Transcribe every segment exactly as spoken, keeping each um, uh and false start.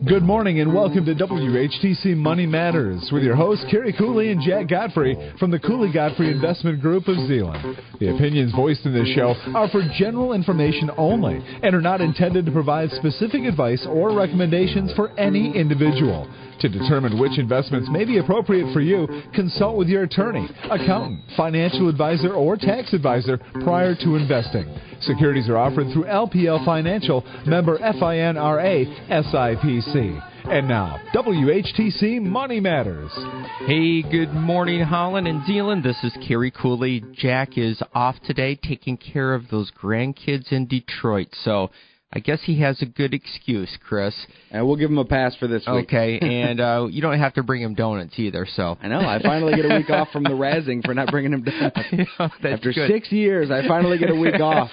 Good morning and welcome to W H T C Money Matters with your hosts Kerry Cooley and Jack Godfrey from the Cooley Godfrey Investment Group of Zeeland. The opinions voiced in this show are for general information only and are not intended to provide specific advice or recommendations for any individual. To determine which investments may be appropriate for you, consult with your attorney, accountant, financial advisor, or tax advisor prior to investing. Securities are offered through L P L Financial, member FINRA, S I P C. And now, W H T C Money Matters. Hey, good morning, Holland and Zeeland. This is Kerry Cooley. Jack is off today taking care of those grandkids in Detroit, so I guess he has a good excuse, Chris. And we'll give him a pass for this week. Okay, and uh, you don't have to bring him donuts either. So I know. I finally get a week off from the razzing for not bringing him donuts. Yeah, that's After good. six years, I finally get a week off.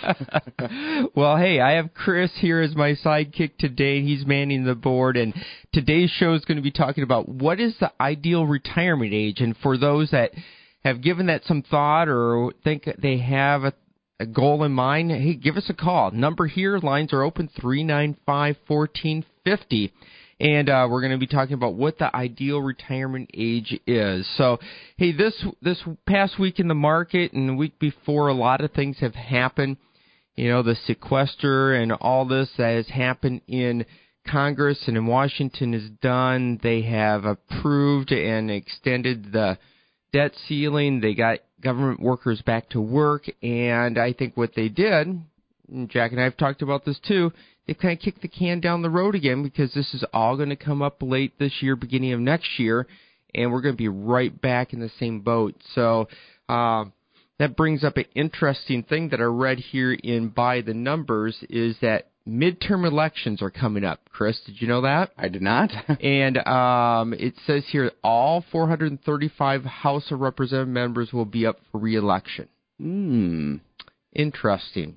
Well, hey, I have Chris here as my sidekick today. He's manning the board, and today's show is going to be talking about what is the ideal retirement age. And for those that have given that some thought or think they have a a goal in mind, hey, give us a call. Number here, lines are open, three nine five, one four five zero. And uh, we're going to be talking about what the ideal retirement age is. So, hey, this this past week in the market and the week before, a lot of things have happened. You know, the sequester and all this that has happened in Congress and in Washington is done. They have approved and extended the debt ceiling. They got government workers back to work, and I think what they did, and Jack and I have talked about this too, they've kind of kicked the can down the road again because this is all going to come up late this year, beginning of next year, and we're going to be right back in the same boat. So uh, that brings up an interesting thing that I read here in By the Numbers is that midterm elections are coming up. Chris, did you know that? I did not. And um, it says here all four hundred thirty-five House of Representative members will be up for re-election. Hmm. Interesting.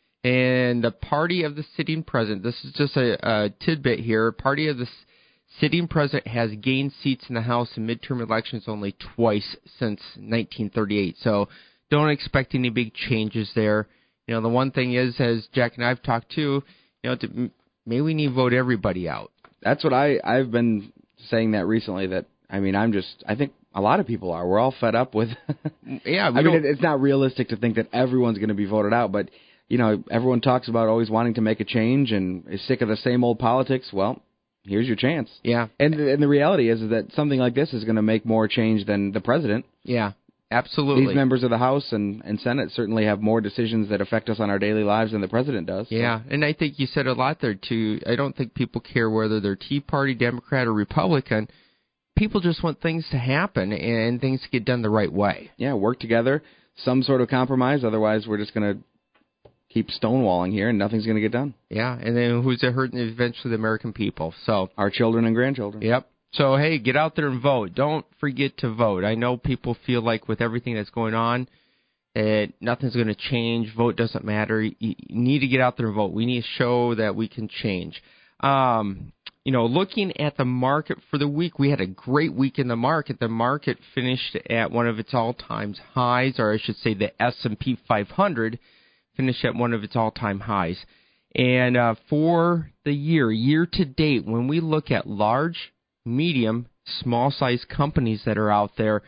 And the party of the sitting president, this is just a, a tidbit here, party of the sitting president has gained seats in the House in midterm elections only twice since nineteen thirty-eight. So don't expect any big changes there. You know, the one thing is, as Jack and I have talked to, you know, to, maybe we need to vote everybody out. That's what I, I've been saying that recently, that, I mean, I'm just, I think a lot of people are. We're all fed up with, yeah. We I don't, mean, it, it's not realistic to think that everyone's going to be voted out, but, you know, everyone talks about always wanting to make a change and is sick of the same old politics. Well, here's your chance. Yeah. And, and the reality is, is that something like this is going to make more change than the president. Yeah. Absolutely. These members of the House and, and Senate certainly have more decisions that affect us on our daily lives than the president does. So. Yeah, and I think you said a lot there, too. I don't think people care whether they're Tea Party, Democrat, or Republican. People just want things to happen and things to get done the right way. Yeah, work together, some sort of compromise. Otherwise, we're just going to keep stonewalling here and nothing's going to get done. Yeah, and then who's it hurting? Eventually the American people. So our children and grandchildren. Yep. So, hey, get out there and vote. Don't forget to vote. I know people feel like with everything that's going on, that nothing's going to change. Vote doesn't matter. You, you need to get out there and vote. We need to show that we can change. Um, you know, looking at the market for the week, we had a great week in the market. The market finished at one of its all-time highs, or I should say the S and P five hundred finished at one of its all-time highs. And uh, for the year, year-to-date, when we look at large, medium, small-sized companies that are out there,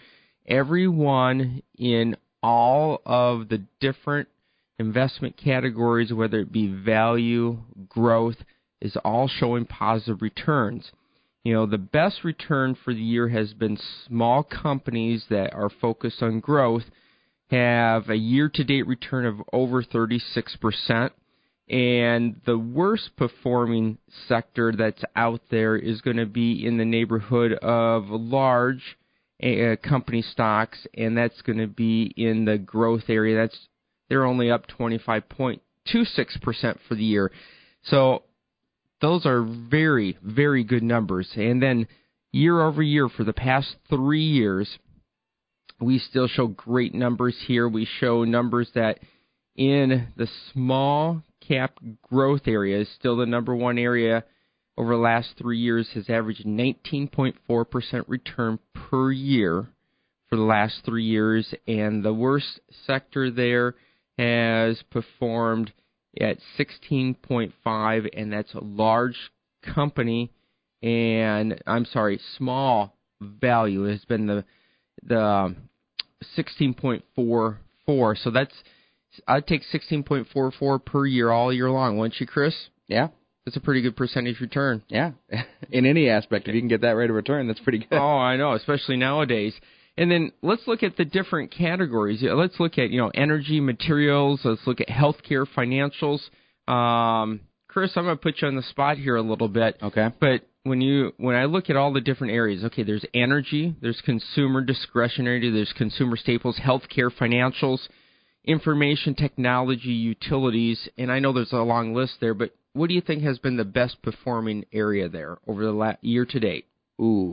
everyone in all of the different investment categories, whether it be value, growth, is all showing positive returns. You know, the best return for the year has been small companies that are focused on growth, have a year-to-date return of over thirty-six percent. And the worst performing sector that's out there is going to be in the neighborhood of large uh, company stocks, and that's going to be in the growth area. That's they're only up twenty-five point two six percent for the year. So those are very, very good numbers. And then year over year for the past three years, we still show great numbers here. We show numbers that in the small cap growth area is still the number one area over the last three years, has averaged nineteen point four percent return per year for the last three years. And the worst sector there has performed at sixteen point five, and that's a large company and I'm sorry, small value has been the the sixteen point four four. So that's I'd take sixteen point four four per year all year long, wouldn't you, Chris? Yeah. That's a pretty good percentage return. Yeah. In any aspect, if you can get that rate of return, that's pretty good. Oh, I know, especially nowadays. And then let's look at the different categories. Let's look at, you know, energy, materials. Let's look at healthcare, financials. Um, Chris, I'm going to put you on the spot here a little bit. Okay. But when you when I look at all the different areas, okay, there's energy, there's consumer discretionary, there's consumer staples, healthcare, financials, information technology, utilities, and I know there's a long list there, but what do you think has been the best performing area there over the last year to date? Ooh.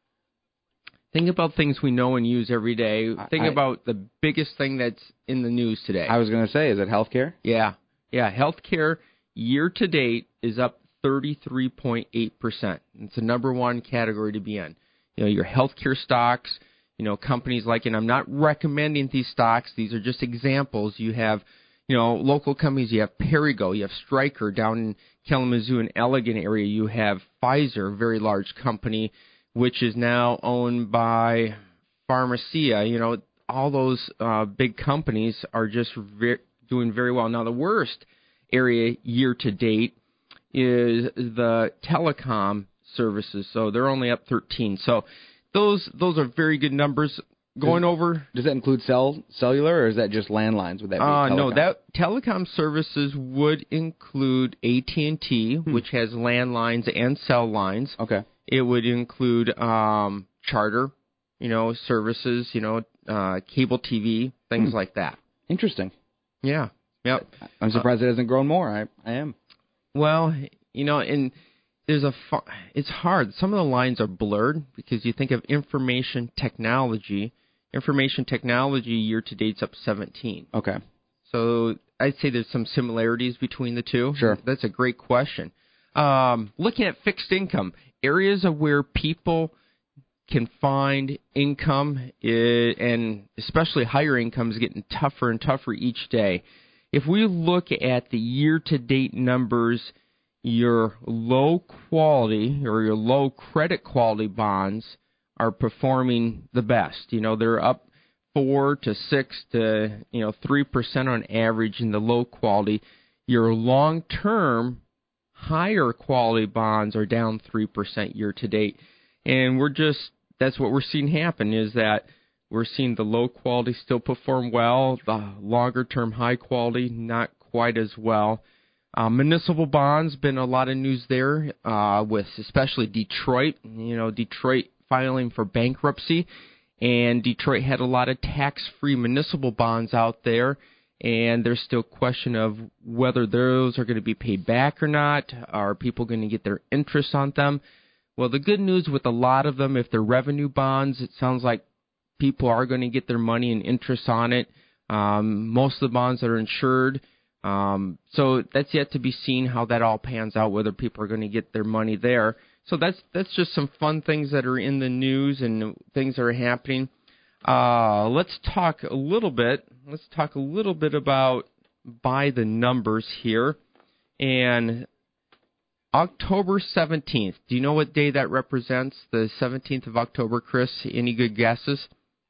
Think about things we know and use every day. Think I, about the biggest thing that's in the news today. I was going to say, is it healthcare? Yeah. Yeah, healthcare year to date is up thirty-three point eight percent. It's the number one category to be in. You know, your healthcare stocks, you know, companies like, and I'm not recommending these stocks, these are just examples. You have, you know, local companies, you have Perrigo, you have Stryker down in Kalamazoo and Elegant area, you have Pfizer, a very large company, which is now owned by Pharmacia. You know, all those uh, big companies are just very, doing very well. Now, the worst area year to date is the telecom services, so they're only up thirteen. So those those are very good numbers. Going does, over, does that include cell cellular, or is that just landlines? Would that be uh, telecom? no, that telecom services would include A T and T, hmm. which has landlines and cell lines. Okay. It would include um, charter, you know, services, you know, uh, cable T V, things hmm. like that. Interesting. Yeah. Yep. I'm surprised uh, it hasn't grown more. I I am. Well, you know, and there's a fu- it's hard. Some of the lines are blurred because you think of information technology. Information technology year to date's up seventeen. Okay. So I'd say there's some similarities between the two. Sure. That's a great question. Um, looking at fixed income, areas of where people can find income, is, and especially higher income, is getting tougher and tougher each day. If we look at the year-to-date numbers, your low quality or your low credit quality bonds are performing the best. You know, they're up four to six to, you know, three percent on average in the low quality. Your long-term higher quality bonds are down three percent year to date. And we're just, that's what we're seeing happen, is that we're seeing the low quality still perform well, the longer term high quality not quite as well. Uh, municipal bonds, been a lot of news there, uh, with especially Detroit, you know, Detroit filing for bankruptcy, and Detroit had a lot of tax-free municipal bonds out there, and there's still a question of whether those are going to be paid back or not. Are people going to get their interest on them? Well, the good news with a lot of them, if they're revenue bonds, it sounds like people are going to get their money and interest on it. Um, most of the bonds that are insured. Um, so that's yet to be seen how that all pans out, whether people are going to get their money there. So that's that's just some fun things that are in the news and things that are happening. Uh, let's talk a little bit. Let's talk a little bit about by the numbers here. And October seventeenth. Do you know what day that represents? The seventeenth of October, Chris? Any good guesses?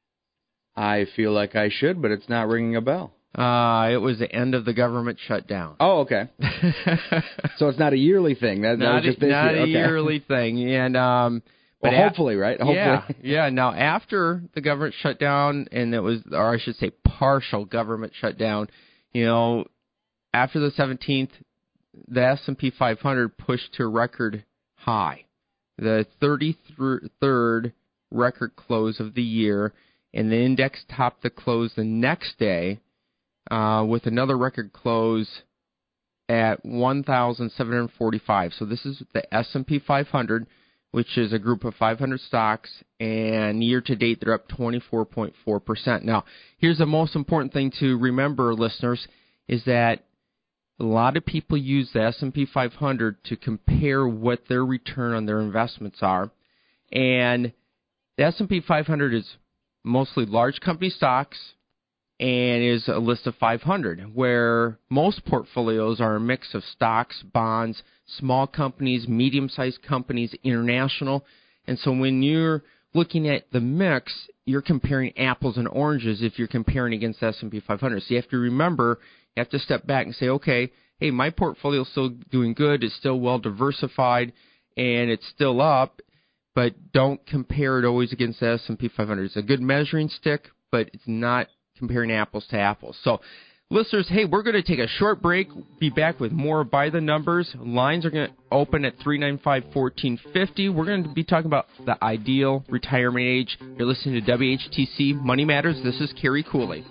I feel like I should, but it's not ringing a bell. Uh, it was the end of the government shutdown. Oh, okay. So it's not a yearly thing. That, that not was just a, this not year. a Okay. yearly thing. And um, well, but hopefully, a- right? Hopefully. Yeah, yeah. Now, after the government shut down, and it was, or I should say, partial government shutdown, you know, after the seventeenth, the S and P five hundred pushed to a record high, the thirty-third record close of the year, and the index topped the close the next day uh, with another record close at one thousand seven hundred forty-five. So this is the S and P five hundred, which is a group of five hundred stocks, and year-to-date they're up twenty-four point four percent. Now, here's the most important thing to remember, listeners, is that a lot of people use the S and P five hundred to compare what their return on their investments are. And the S and P five hundred is mostly large company stocks, and is a list of five hundred, where most portfolios are a mix of stocks, bonds, small companies, medium-sized companies, international. And so when you're looking at the mix, you're comparing apples and oranges if you're comparing against the S and P five hundred. So you have to remember, you have to step back and say, okay, hey, my portfolio is still doing good, it's still well diversified, and it's still up, but don't compare it always against the S and P five hundred. It's a good measuring stick, but it's not comparing apples to apples. So, listeners, hey, we're going to take a short break, be back with more By the Numbers. Lines are going to open at three nine five, one four five zero. We're going to be talking about the ideal retirement age. You're listening to W H T C Money Matters. This is Kerry Cooley.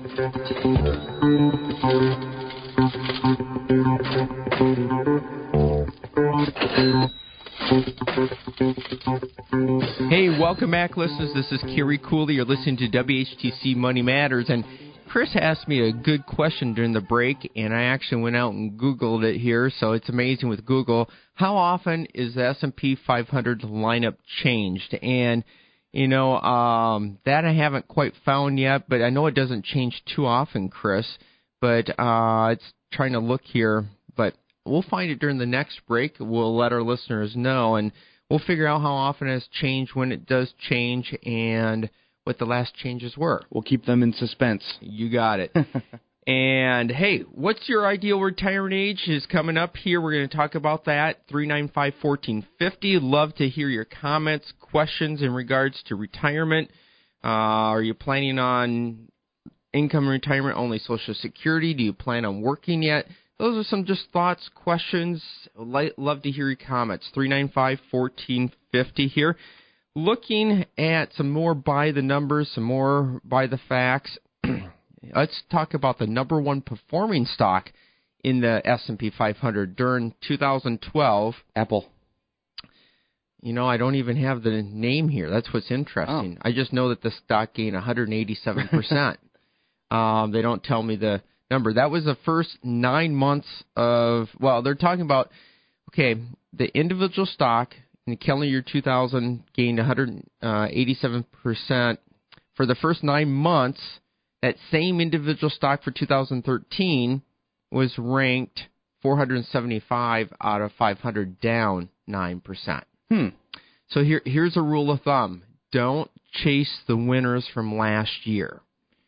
Hey, welcome back, listeners. This is Kerry Cooley. You're listening to W H T C Money Matters, and Chris asked me a good question during the break, and I actually went out and Googled it here, so it's amazing with Google. How often is the S and P five hundred lineup changed? And, you know, um, that I haven't quite found yet, but I know it doesn't change too often, Chris, but uh, it's trying to look here, but we'll find it during the next break. We'll let our listeners know, and we'll figure out how often it has changed, when it does change, and what the last changes were. We'll keep them in suspense. You got it. And, hey, what's your ideal retirement age is coming up here. We're going to talk about that, three nine five, one four five zero. Love to hear your comments, questions in regards to retirement. Uh, are you planning on income retirement, only Social Security? Do you plan on working yet? Those are some just thoughts, questions. Love to hear your comments. three nine five, one four five zero here. Looking at some more by the numbers, some more by the facts. Let's talk about the number one performing stock in the S and P five hundred during two thousand twelve. Apple. You know, I don't even have the name here. That's what's interesting. Oh. I just know that the stock gained one hundred eighty-seven percent. um, they don't tell me the number. That was the first nine months of, well, they're talking about, okay, the individual stock in the calendar year two thousand gained one hundred eighty-seven percent. For the first nine months, that same individual stock for two thousand thirteen was ranked four hundred seventy-five out of five hundred, down nine percent. Hmm. So here, here's a rule of thumb. Don't chase the winners from last year.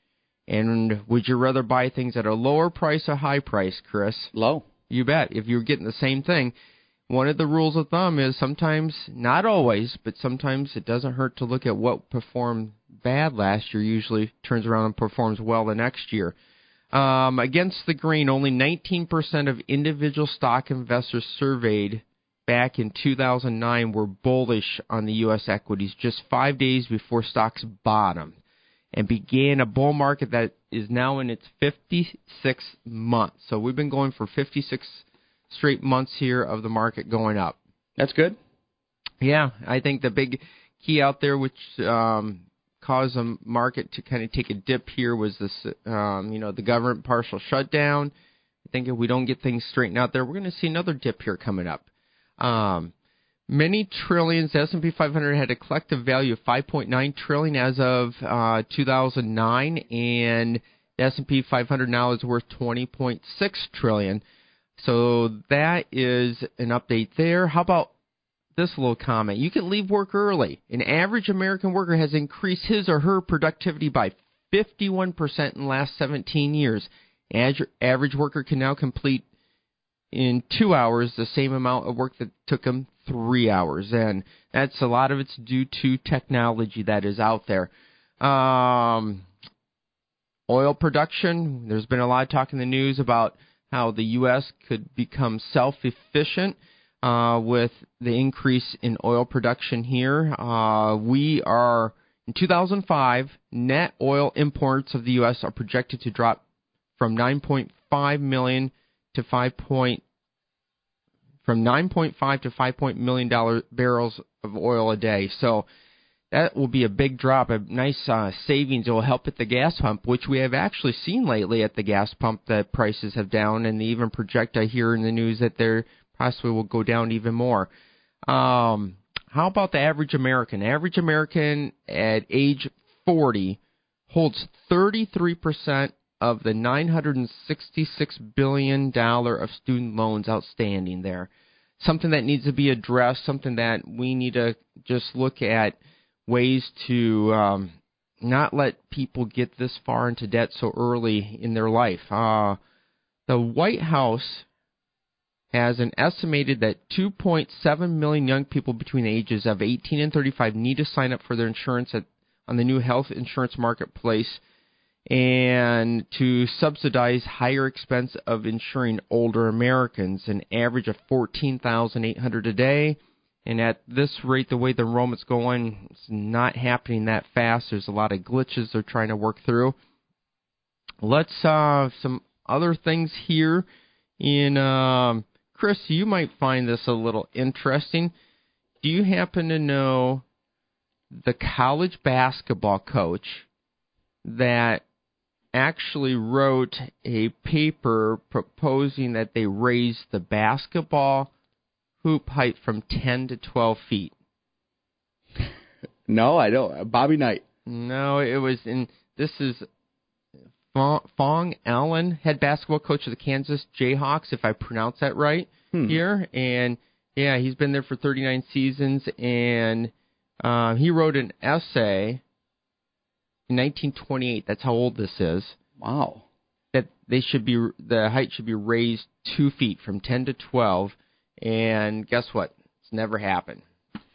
And would you rather buy things at a lower price or high price, Chris? Low. You bet. If you're getting the same thing, one of the rules of thumb is sometimes, not always, but sometimes it doesn't hurt to look at what performed bad last year. Usually turns around and performs well the next year. Um, against the grain, only nineteen percent of individual stock investors surveyed back in two thousand nine were bullish on the U S equities just five days before stocks bottomed and began a bull market that is now in its fifty-sixth month. So we've been going for fifty-six straight months here of the market going up. That's good. Yeah, I think the big key out there which um, caused the market to kind of take a dip here was this, um, you know, the government partial shutdown. I think if we don't get things straightened out there, we're going to see another dip here coming up. Um, many trillions, the S and P five hundred had a collective value of five point nine trillion dollars as of uh, two thousand nine, and the S and P five hundred now is worth twenty point six trillion dollars. So that is an update there. How about this little comment? You can leave work early. An average American worker has increased his or her productivity by fifty-one percent in the last seventeen years. Average, average worker can now complete in two hours the same amount of work that took them three hours. And that's a lot of it's due to technology that is out there. Um, oil production, there's been a lot of talk in the news about how the U S could become self-efficient uh, with the increase in oil production here. Uh, we are, in two thousand five, net oil imports of the U S are projected to drop from nine point five million to five point from nine point five to five point million dollar barrels of oil a day. So that will be a big drop, a nice uh, savings. It will help at the gas pump, which we have actually seen lately at the gas pump that prices have down, and they even project, I hear in the news, that they possibly will go down even more. Um, how about the average American? Average American at age forty holds thirty-three percent of the nine hundred sixty-six billion dollars of student loans outstanding there. Something that needs to be addressed, something that we need to just look at ways to um, not let people get this far into debt so early in their life. Uh, the White House has an estimated that two point seven million young people between the ages of eighteen and thirty-five need to sign up for their insurance at, on the new health insurance marketplace and to subsidize higher expense of insuring older Americans, an average of fourteen thousand eight hundred dollars a day. And at this rate, the way the enrollment's going, it's not happening that fast. There's a lot of glitches they're trying to work through. Let's, uh, some other things here in, um, Chris, you might find this a little interesting. Do you happen to know the college basketball coach that actually wrote a paper proposing that they raise the basketball hoop height from ten to twelve feet? No, I don't. Bobby Knight. No, it was in, this is Fong, Fong Allen, head basketball coach of the Kansas Jayhawks, if I pronounce that right hmm. here. And, yeah, he's been there for thirty-nine seasons, and uh, he wrote an essay in nineteen twenty-eight. That's how old this is. Wow. That they should be, the height should be raised two feet from ten to twelve. And guess what? It's never happened.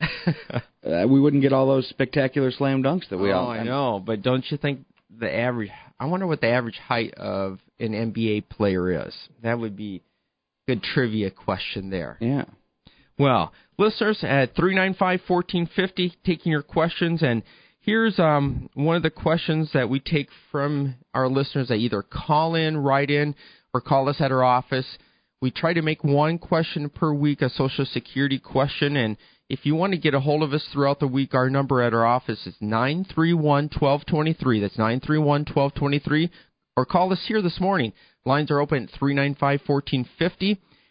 uh, we wouldn't get all those spectacular slam dunks that we oh, all. Oh, I know, but don't you think the average? I wonder what the average height of an N B A player is. That would be a good trivia question there. Yeah. Well, listeners at three nine five, one four five zero, taking your questions, and here's um one of the questions that we take from our listeners that either call in, write in, or call us at our office. We try to make one question per week a Social Security question, and if you want to get a hold of us throughout the week, our number at our office is nine three one, one two two three. That's nine three one, one two two three, or call us here this morning. Lines are open at three nine five, one four five zero,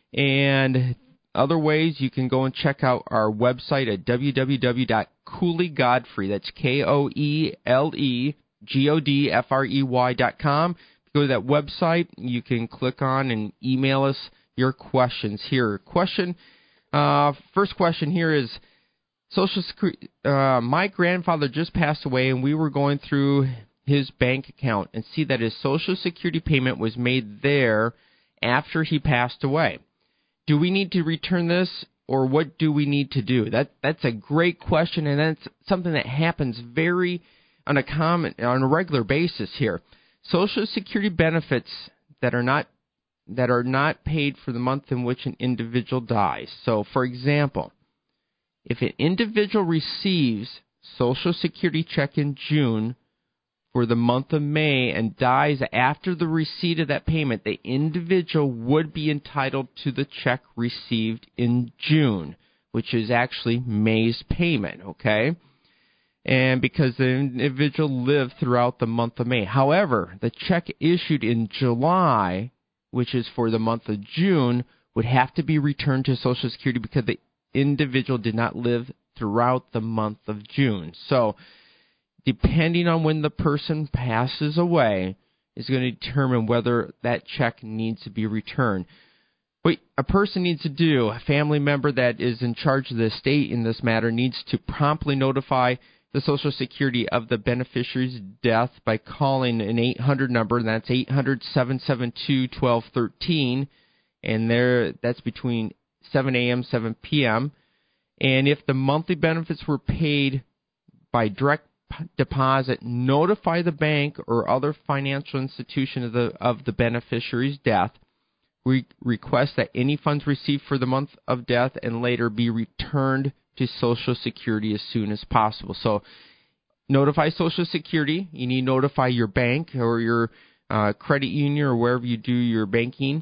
and other ways, you can go and check out our website at w w w dot cooley godfrey, that's K O E L E G O D F R E Y dot com. Go to that website. You can click on and email us your questions here. Question, uh, first question here is, Social Security, uh, my grandfather just passed away, and we were going through his bank account and see that his Social Security payment was made there after he passed away. Do we need to return this, or what do we need to do? That that's a great question, and that's something that happens very on a common, on a regular basis here. Social Security benefits that are not that are not paid for the month in which an individual dies. So, for example, if an individual receives Social Security check in June for the month of May and dies after the receipt of that payment, the individual would be entitled to the check received in June, which is actually May's payment, okay? And because the individual lived throughout the month of May. However, the check issued in July, which is for the month of June, would have to be returned to Social Security because the individual did not live throughout the month of June. So, depending on when the person passes away, is going to determine whether that check needs to be returned. What a person needs to do, a family member that is in charge of the estate in this matter, needs to promptly notify the Social Security of the beneficiary's death by calling an eight hundred number, and that's eight hundred, seven seven two, one two one three, and there that's between seven a.m. seven p.m. And if the monthly benefits were paid by direct deposit, notify the bank or other financial institution of the of the beneficiary's death. We request that any funds received for the month of death and later be returned to Social Security as soon as possible. So notify Social Security. You need to notify your bank or your uh, credit union or wherever you do your banking.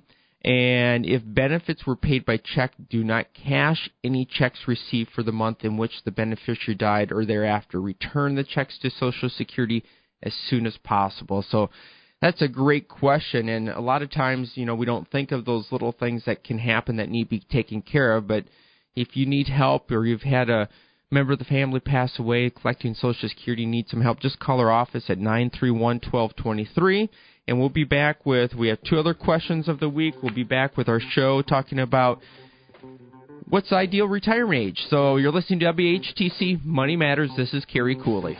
And if benefits were paid by check, do not cash any checks received for the month in which the beneficiary died or thereafter. Return the checks to Social Security as soon as possible. So that's a great question, and a lot of times, you know, we don't think of those little things that can happen that need to be taken care of, but if you need help or you've had a member of the family passed away, collecting Social Security, needs some help, just call our office at nine three one, one two two three. And we'll be back with, we have two other questions of the week. We'll be back with our show talking about what's the ideal retirement age. So you're listening to W H T C Money Matters. This is Kerry Cooley.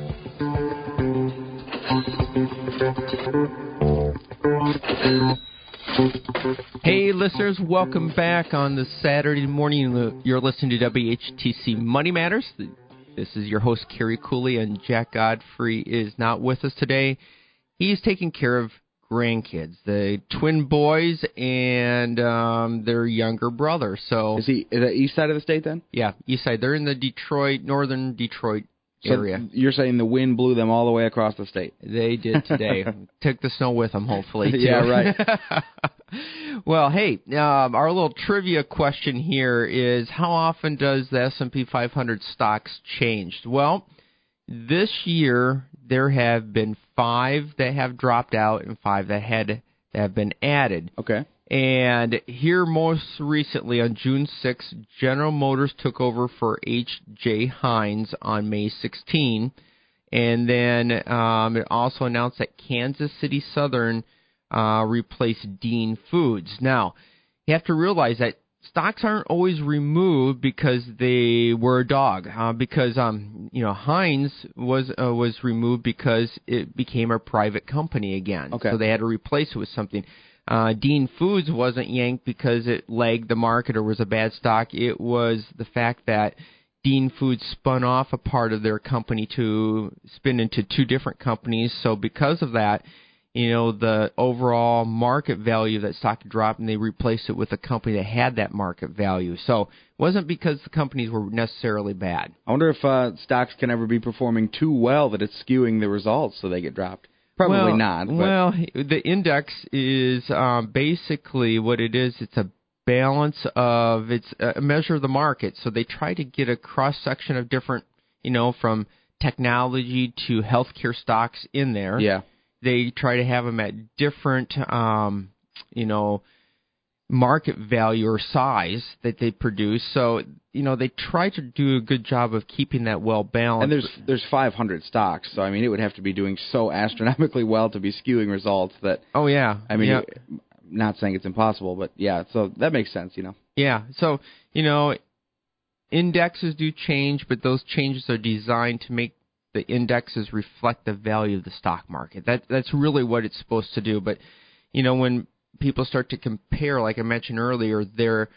Hey, listeners, welcome back on this Saturday morning. You're listening to W H T C Money Matters. This is your host, Kerry Cooley, and Jack Godfrey is not with us today. He's taking care of grandkids, the twin boys and um, their younger brother. So is he is that east side of the state then? Yeah, east side. They're in the Detroit, northern Detroit area. So you're saying the wind blew them all the way across the state? They did today. Took the snow with them, hopefully. Too. Yeah, right. Well, hey, um, our little trivia question here is, how often does the S and P five hundred stocks change? Well, this year there have been five that have dropped out and five that had that have been added. Okay. And here most recently on June sixth, General Motors took over for H J. Heinz on May sixteenth. And then um, it also announced that Kansas City Southern uh, replaced Dean Foods. Now, you have to realize that stocks aren't always removed because they were a dog. Uh, because um, you know, Heinz was uh, was removed because it became a private company again. Okay. So they had to replace it with something. Uh, Dean Foods wasn't yanked because it lagged the market or was a bad stock. It was the fact that Dean Foods spun off a part of their company to spin into two different companies. So because of that, you know, the overall market value of that stock dropped, and they replaced it with a company that had that market value. So it wasn't because the companies were necessarily bad. I wonder if uh, stocks can ever be performing too well that it's skewing the results so they get dropped. Probably well, not. But. Well, the index is um, basically what it is. It's a balance of, it's a measure of the market. So they try to get a cross-section of different, you know, from technology to healthcare stocks in there. Yeah. They try to have them at different, um, you know, market value or size that they produce. So, you know, they try to do a good job of keeping that well balanced. And there's there's five hundred stocks, so I mean, it would have to be doing so astronomically well to be skewing results that. Oh yeah. I mean, yeah. it, not saying it's impossible, but yeah, so that makes sense, you know. Yeah. So, you know, indexes do change, but those changes are designed to make the indexes reflect the value of the stock market. That that's really what it's supposed to do. But, you know, when people start to compare, like I mentioned earlier, their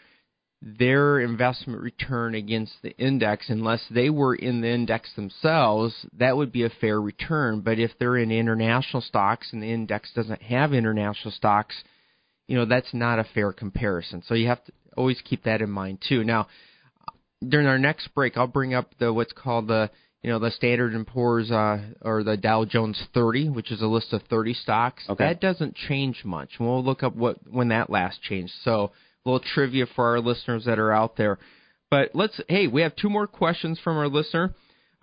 their investment return against the index, unless they were in the index themselves, that would be a fair return. But if they're in international stocks and the index doesn't have international stocks, you know, that's not a fair comparison. So you have to always keep that in mind too. Now, during our next break, I'll bring up the what's called the you know, the Standard and Poor's uh, or the Dow Jones thirty, which is a list of thirty stocks. Okay. That doesn't change much. We'll look up what when that last changed. So a little trivia for our listeners that are out there. But let's, hey, we have two more questions from our listener.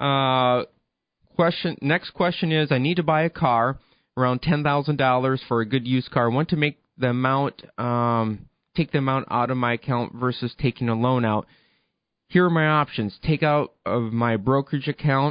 Uh, question. Next question is, I need to buy a car, around ten thousand dollars for a good used car. I want to make the amount, um, take the amount out of my account versus taking a loan out. Here are my options. Take out of my brokerage account,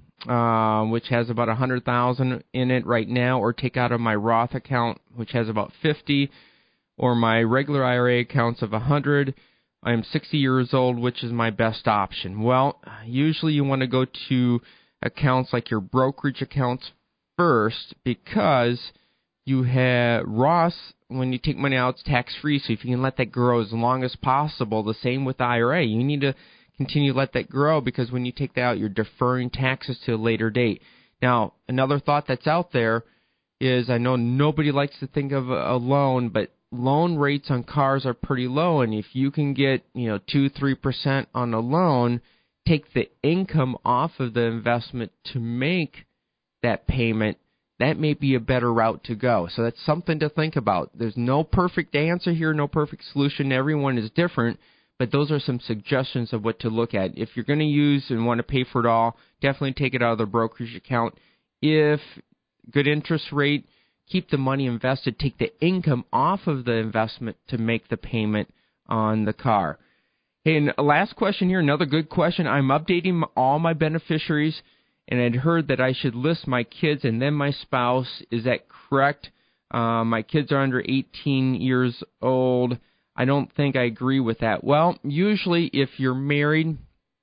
uh, which has about one hundred thousand dollars in it right now, or take out of my Roth account, which has about fifty, or my regular I R A accounts of one hundred. I am sixty years old, which is my best option? Well, usually you want to go to accounts like your brokerage accounts first, because you have Roth. When you take money out, it's tax-free, so if you can let that grow as long as possible, the same with the I R A. You need to continue to let that grow, because when you take that out, you're deferring taxes to a later date. Now, another thought that's out there is, I know nobody likes to think of a loan, but loan rates on cars are pretty low, and if you can get, you know, two, three percent on a loan, take the income off of the investment to make that payment, that may be a better route to go. So that's something to think about. There's no perfect answer here, no perfect solution. Everyone is different, but those are some suggestions of what to look at. If you're going to use and want to pay for it all, definitely take it out of the brokerage account. If good interest rate, keep the money invested. Take the income off of the investment to make the payment on the car. Hey, and last question here, another good question. I'm updating all my beneficiaries, and I'd heard that I should list my kids and then my spouse. Is that correct? Uh, my kids are under eighteen years old. I don't think I agree with that. Well, usually if you're married,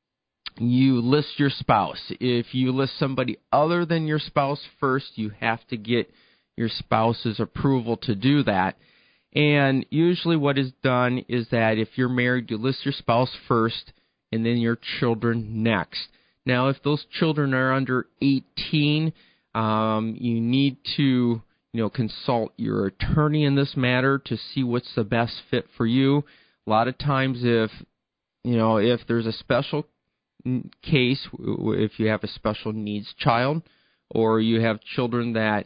you list your spouse. If you list somebody other than your spouse first, you have to get your spouse's approval to do that. And usually what is done is that if you're married, you list your spouse first and then your children next. Now, if those children are under eighteen, um, you need to, you know, consult your attorney in this matter to see what's the best fit for you. A lot of times if, you know, if there's a special case, if you have a special needs child or you have children that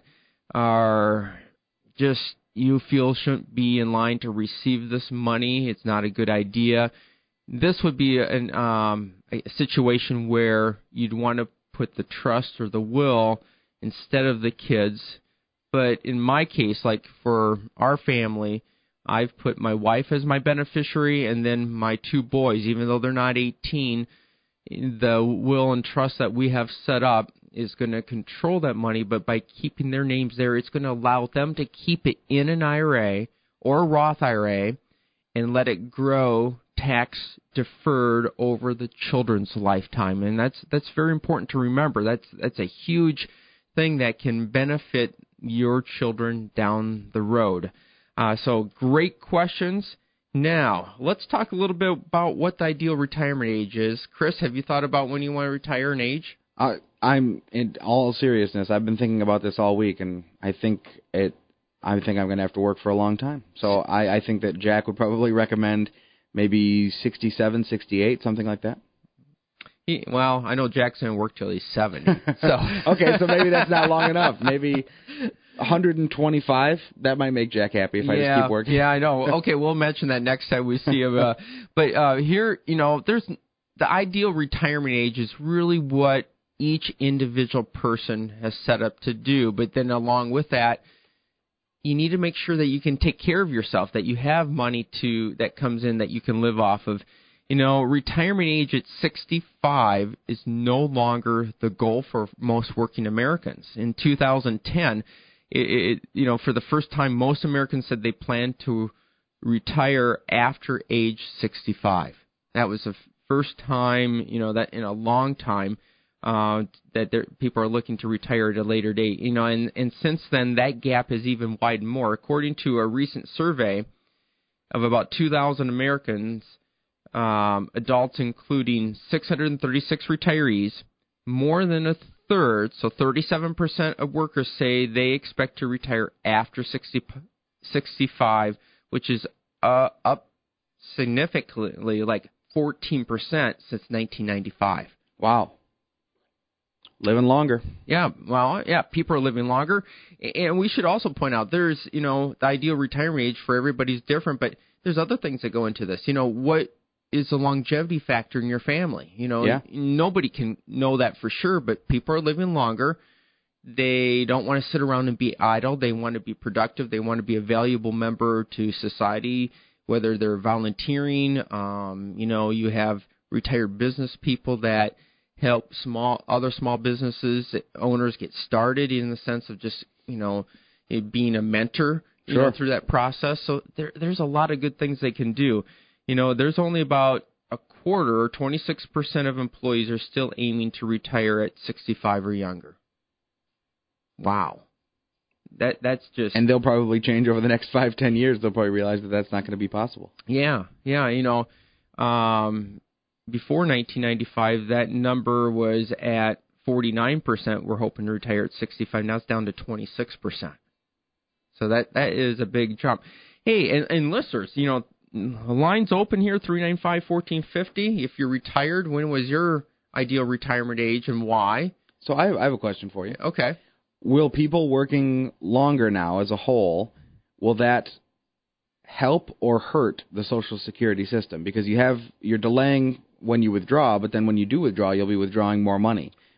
are just you feel shouldn't be in line to receive this money, it's not a good idea. This would be an, um, a situation where you'd want to put the trust or the will instead of the kids. But in my case, like for our family, I've put my wife as my beneficiary and then my two boys, even though they're not eighteen. The will and trust that we have set up is going to control that money, but by keeping their names there, it's going to allow them to keep it in an I R A or a Roth I R A and let it grow tax deferred over the children's lifetime. And that's that's very important to remember. That's that's a huge thing that can benefit your children down the road. Uh, so great questions. Now, let's talk a little bit about what the ideal retirement age is. Chris, have you thought about when you want to retire and age? Uh, I'm in all seriousness. I've been thinking about this all week, and I think it. I think I'm going to have to work for a long time. So I, I think that Jack would probably recommend maybe sixty-seven, sixty-eight, something like that. He, well, I know Jack's going to work till he's seventy. So okay, so maybe that's not long enough. Maybe one hundred twenty-five. That might make Jack happy if yeah, I just keep working. Yeah, I know. Okay, we'll mention that next time we see him. Uh, but uh, here, you know, there's the ideal retirement age is really what each individual person has set up to do. But then along with that, you need to make sure that you can take care of yourself, that you have money to that comes in that you can live off of. You know, retirement age at sixty-five is no longer the goal for most working Americans. In two thousand ten, it, it, you know, for the first time, most Americans said they planned to retire after age sixty-five. That was the first time, you know, that in a long time uh, that there, people are looking to retire at a later date. You know, and, and since then, that gap has even widened more. According to a recent survey of about two thousand Americans, Um, adults including six hundred thirty-six retirees, more than a third, so thirty-seven percent of workers say they expect to retire after sixty, sixty-five, which is uh, up significantly, like fourteen percent since nineteen ninety-five. Wow. Living longer. Yeah, well, yeah, people are living longer. And we should also point out there's, you know, the ideal retirement age for everybody's different, but there's other things that go into this. You know, what is the longevity factor in your family? You know, yeah. Nobody can know that for sure, but people are living longer. They don't want to sit around and be idle. They want to be productive. They want to be a valuable member to society, whether they're volunteering. Um, you know, you have retired business people that help small other small businesses owners get started in the sense of just, you know, being a mentor you sure. know, through that process. So there, there's a lot of good things they can do. You know, there's only about a quarter, or twenty-six percent of employees are still aiming to retire at sixty-five or younger. Wow. That That's just... And they'll probably change over the next five, ten years. They'll probably realize that that's not going to be possible. Yeah, yeah, you know, um, before nineteen ninety-five, that number was at forty-nine percent. We're hoping to retire at sixty-five. Now it's down to twenty-six percent. So that that is a big jump. Hey, and, and listeners, you know, the line's open here, three nine five, one four five zero. If you're retired, when was your ideal retirement age and why? So I have, I have a question for you. Okay. Will people working longer now as a whole, will that help or hurt the Social Security system? Because you have, you're delaying when you withdraw, but then when you do withdraw, you'll be withdrawing more money.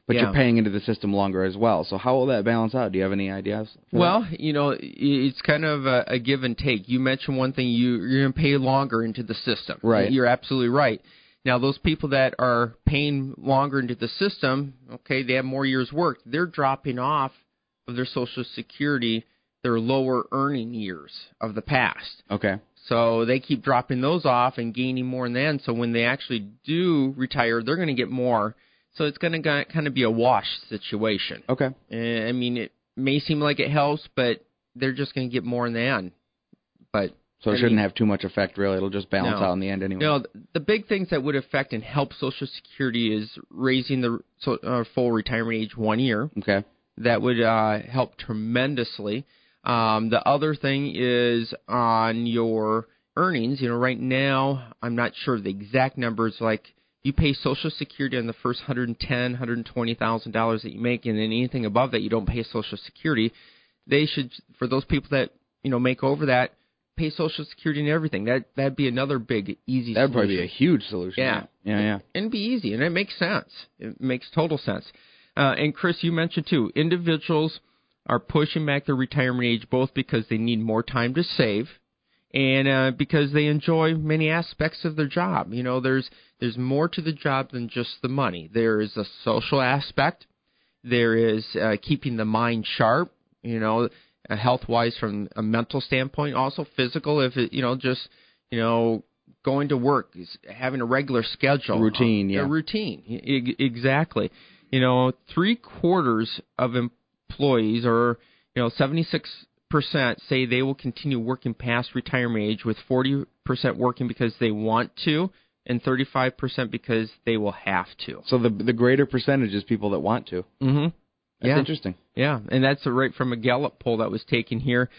but Yeah. you're paying into the system longer as well. So how will that balance out? Do you have any ideas? Well, you know, it's kind of a, a give and take. You mentioned one thing, you, you're going to pay longer into the system. Right. You're absolutely right. Now, those people that are paying longer into the system, okay, they have more years worked. They're dropping off of their Social Security, their lower earning years of the past. Okay. So they keep dropping those off and gaining more in the end. So when they actually do retire, they're going to get more. So it's going to kind of be a wash situation. Okay. And, I mean, it may seem like it helps, but they're just going to get more in the end. But So it I shouldn't mean, have too much effect, really. It'll just balance no. out in the end anyway. No, the big things that would affect and help Social Security is raising the so, uh, full retirement age one year. Okay. That would uh, help tremendously. Um, the other thing is on your earnings. You know, right now, I'm not sure of the exact numbers. Like, you pay Social Security on the first one hundred ten thousand dollars, one hundred twenty thousand dollars that you make, and then anything above that, you don't pay Social Security. They should, for those people that, you know, make over that, pay Social Security and everything. That, that'd be another big, easy That'd solution. probably be a huge solution. Yeah. Yeah, yeah. And it'd be easy, and it makes sense. It makes total sense. Uh, and, Chris, you mentioned, too, individuals are pushing back their retirement age both because they need more time to save and uh, because they enjoy many aspects of their job. You know, there's there's more to the job than just the money. There is a social aspect. There is uh, keeping the mind sharp, you know, uh, health-wise from a mental standpoint, also physical, if it, you know, just, you know, going to work, having a regular schedule. Routine, uh, yeah. A routine, I- exactly. You know, three-quarters of employees, or, you know, seventy-six percent say they will continue working past retirement age, with forty percent working because they want to and thirty-five percent because they will have to. So the the greater percentage is people that want to. Mm-hmm. That's yeah. interesting. Yeah, and that's right from a Gallup poll that was taken here.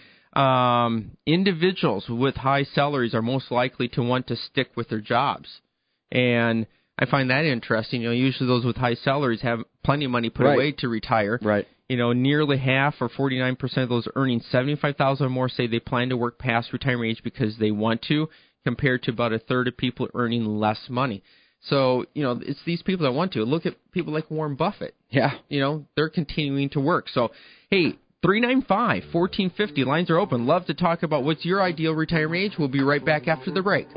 Um, individuals with high salaries are most likely to want to stick with their jobs. And I find that interesting. You know, usually those with high salaries have plenty of money put Right. away to retire. Right. You know, nearly half, or forty-nine percent of those earning seventy-five thousand dollars or more, say they plan to work past retirement age because they want to, compared to about a third of people earning less money. So, you know, it's these people that want to. Look at people like Warren Buffett. Yeah. You know, they're continuing to work. So, hey, three nine five, one four five zero, lines are open. Love to talk about what's your ideal retirement age. We'll be right back after the break.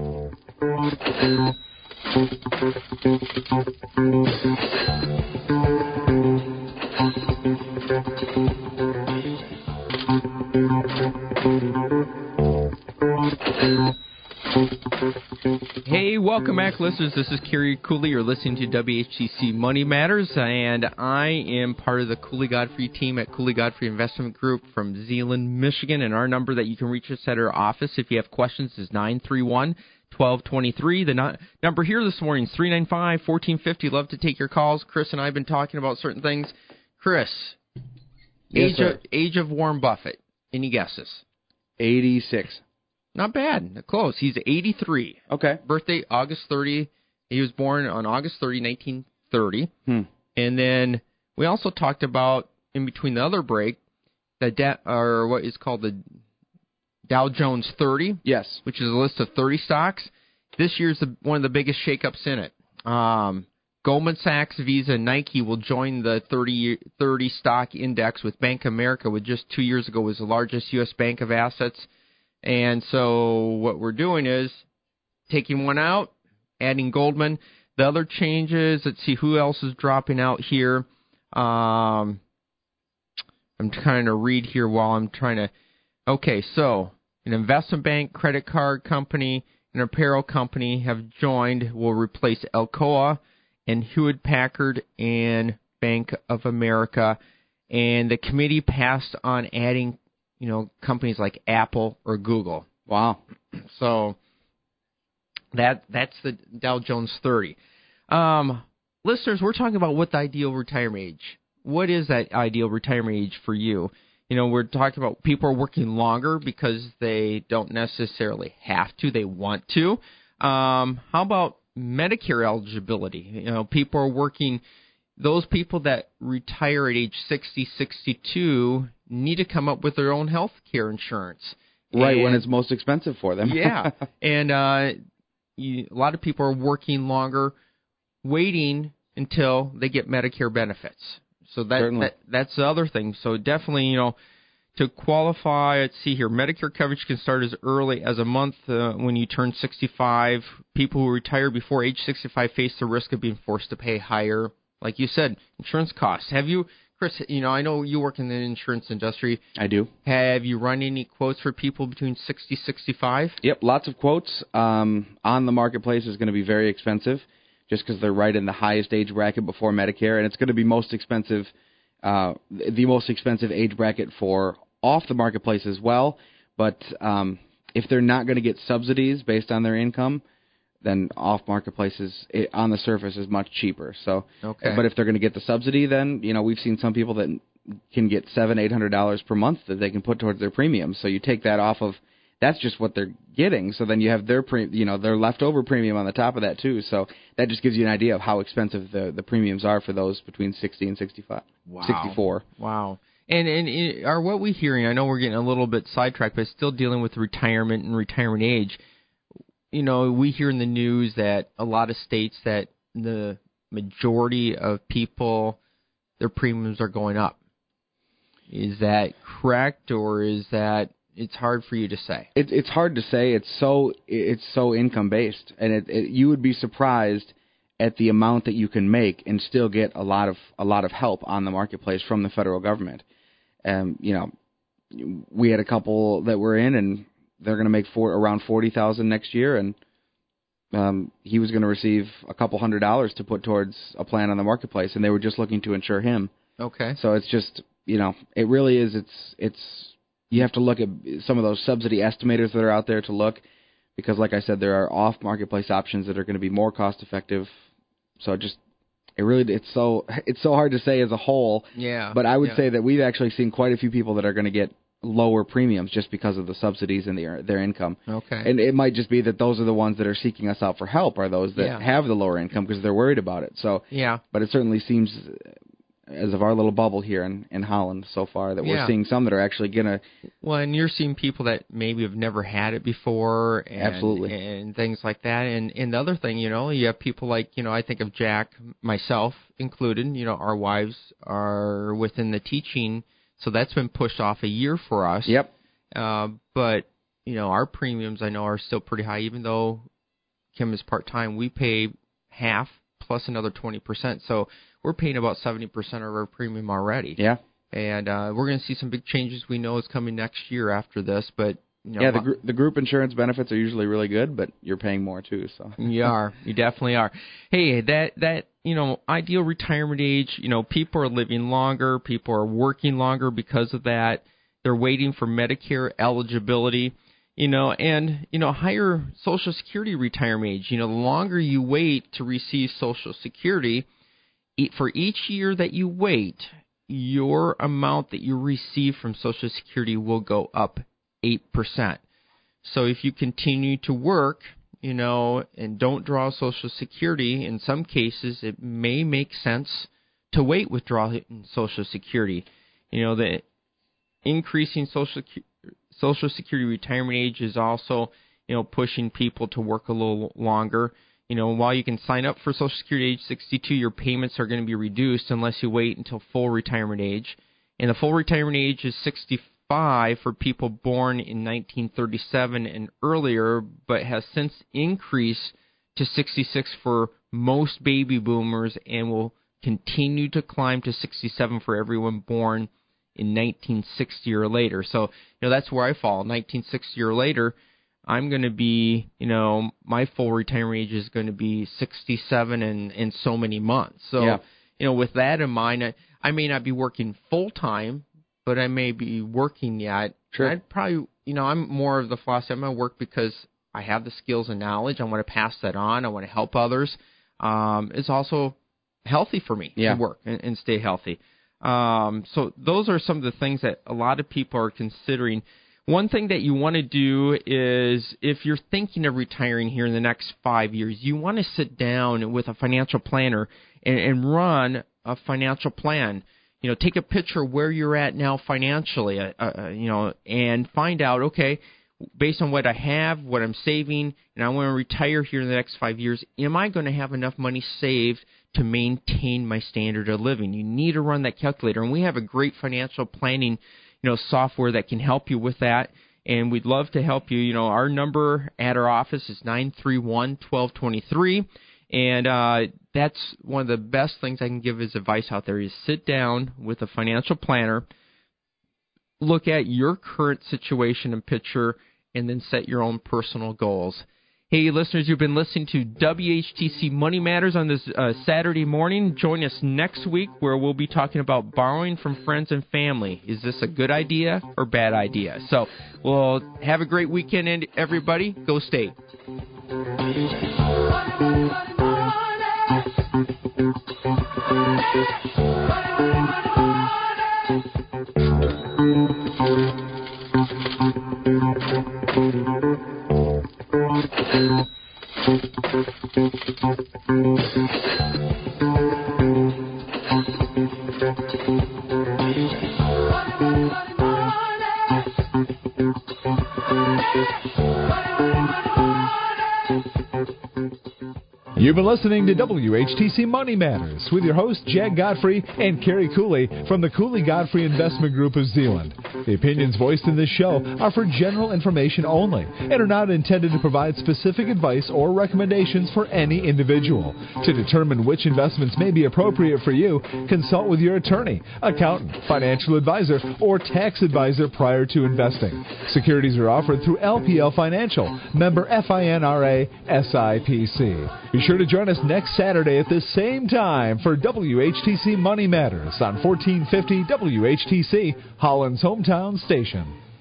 Hey, welcome back, listeners. This is Kerry Cooley. You're listening to W H T C Money Matters, and I am part of the Cooley Godfrey team at Cooley Godfrey Investment Group from Zeeland, Michigan, and our number that you can reach us at our office if you have questions is nine three one, one two two three. The no- number here this morning is three nine five, one four five zero. Love to take your calls. Chris and I have been talking about certain things. Chris, Yes, age, sir. of, age of Warren Buffett. Any guesses? eighty-six. Not bad. Close. He's eighty-three. Okay. Birthday, August thirtieth. He was born on August thirtieth, nineteen thirty. Hmm. And then we also talked about, in between the other break, the da- or what is called the Dow Jones thirty, Yes. which is a list of thirty stocks. This year's the, one of the biggest shakeups in it. Um, Goldman Sachs, Visa, and Nike will join the thirty, thirty stock index, with Bank of America, which just two years ago was the largest U S bank of assets. And so what we're doing is taking one out, adding Goldman. The other changes, let's see who else is dropping out here. Um, I'm trying to read here while I'm trying to. Okay, so an investment bank, credit card company, and apparel company have joined. Will replace Alcoa and Hewlett Packard and Bank of America. And the committee passed on adding, you know, companies like Apple or Google. Wow. So that that's the Dow Jones thirty. Um, listeners, we're talking about what the ideal retirement age. What is that ideal retirement age for you? You know, we're talking about people are working longer because they don't necessarily have to; they want to. Um, how about Medicare eligibility? You know, people are working. Those people that retire at age sixty, sixty-two need to come up with their own health care insurance. Right, And, when it's most expensive for them. yeah, and uh, you, a lot of people are working longer, waiting until they get Medicare benefits. So that, that that's the other thing. So definitely, you know, to qualify, let's see here, Medicare coverage can start as early as a month uh, when you turn sixty-five. People who retire before age sixty-five face the risk of being forced to pay higher, like you said, insurance costs. Have you, Chris, you know, I know you work in the insurance industry. I do. Have you run any quotes for people between sixty, sixty-five? Yep, lots of quotes. Um, on the marketplace is going to be very expensive just because they're right in the highest age bracket before Medicare, and it's going to be most expensive, uh, the most expensive age bracket for off the marketplace as well. But um, if they're not going to get subsidies based on their income, then off marketplaces it, on the surface is much cheaper. So, okay. But if they're going to get the subsidy, then you know we've seen some people that can get seven, eight hundred dollars per month that they can put towards their premium. So you take that off of, that's just what they're getting. So then you have their pre, you know, their leftover premium on the top of that too. So that just gives you an idea of how expensive the the premiums are for those between sixty and sixty-five, wow. sixty-four. Wow. And and are what we're hearing, I know we're getting a little bit sidetracked, but still dealing with retirement and retirement age. You know, we hear in the news that a lot of states that the majority of people, their premiums are going up. Is that correct, or is that it's hard for you to say? It, it's hard to say. It's so it's so income based, and it, it, you would be surprised at the amount that you can make and still get a lot of a lot of help on the marketplace from the federal government. Um, you know, we had a couple that were in, and they're going to make four, around forty thousand next year, and um, he was going to receive a couple hundred dollars to put towards a plan on the marketplace, and they were just looking to insure him. Okay. So it's just, you know, it really is. It's it's you have to look at some of those subsidy estimators that are out there to look, because, like I said, there are off marketplace options that are going to be more cost effective. So it just It really it's so it's so hard to say as a whole. Yeah. But I would yeah. say that we've actually seen quite a few people that are going to get lower premiums just because of the subsidies and their their income. Okay. And it might just be that those are the ones that are seeking us out for help, are those that yeah. have the lower income because they're worried about it. So yeah. But it certainly seems, as of our little bubble here in, in Holland so far, that yeah. we're seeing some that are actually going to... Well, and you're seeing people that maybe have never had it before. And, Absolutely. And things like that. And, and the other thing, you know, you have people like, you know, I think of Jack, myself included, you know, our wives are within the teaching, so that's been pushed off a year for us. Yep. Uh, but, you know, our premiums, I know, are still pretty high. Even though Kim is part-time, we pay half plus another twenty percent. So we're paying about seventy percent of our premium already. Yeah. And uh, we're going to see some big changes we know is coming next year after this. But, you know, yeah, the, gr- the group insurance benefits are usually really good, but you're paying more too. So you are. You definitely are. Hey, that, that, you know, ideal retirement age, you know, people are living longer. People are working longer because of that. They're waiting for Medicare eligibility, you know, and, you know, higher Social Security retirement age. You know, the longer you wait to receive Social Security, for each year that you wait, your amount that you receive from Social Security will go up eight percent. So if you continue to work, you know, and don't draw Social Security, in some cases it may make sense to wait withdraw Social Security. You know, the increasing Social Social Security retirement age is also, you know, pushing people to work a little longer. You know, while you can sign up for Social Security age sixty-two, your payments are going to be reduced unless you wait until full retirement age. And the full retirement age is sixty-five for people born in nineteen thirty-seven and earlier, but has since increased to sixty-six for most baby boomers and will continue to climb to sixty-seven for everyone born in nineteen sixty or later. So, you know, that's where I fall. nineteen sixty or later, I'm going to be, you know, my full retirement age is going to be sixty-seven in, in so many months. So, yeah. you know, with that in mind, I, I may not be working full-time, but I may be working yet. Sure. I'd probably, you know, I'm more of the philosophy, I'm going to work because I have the skills and knowledge. I want to pass that on. I want to help others. Um, it's also healthy for me yeah. to work and, and stay healthy. Um, so those are some of the things that a lot of people are considering. One thing that you want to do is, if you're thinking of retiring here in the next five years, you want to sit down with a financial planner and, and run a financial plan. You know, take a picture of where you're at now financially, uh, uh, you know, and find out, okay, based on what I have, what I'm saving, and I want to retire here in the next five years, am I going to have enough money saved to maintain my standard of living? You need to run that calculator, and we have a great financial planning, you know, software that can help you with that, and we'd love to help you. You know, our number at our office is nine three one, one two two three, and uh, that's one of the best things I can give as advice out there is sit down with a financial planner, look at your current situation and picture, and then set your own personal goals. Hey, listeners, you've been listening to W H T C Money Matters on this uh, Saturday morning. Join us next week where we'll be talking about borrowing from friends and family. Is this a good idea or bad idea? So, well, have a great weekend, everybody. Go State. You've been listening to W H T C Money Matters with your hosts, Jag Godfrey and Kerry Cooley from the Cooley Godfrey Investment Group of Zeeland. The opinions voiced in this show are for general information only and are not intended to provide specific advice or recommendations for any individual. To determine which investments may be appropriate for you, consult with your attorney, accountant, financial advisor, or tax advisor prior to investing. Securities are offered through L P L Financial, member FINRA S I P C. Be sure to join us next Saturday at this same time for W H T C Money Matters on fourteen fifty W H T C, Holland's hometown station.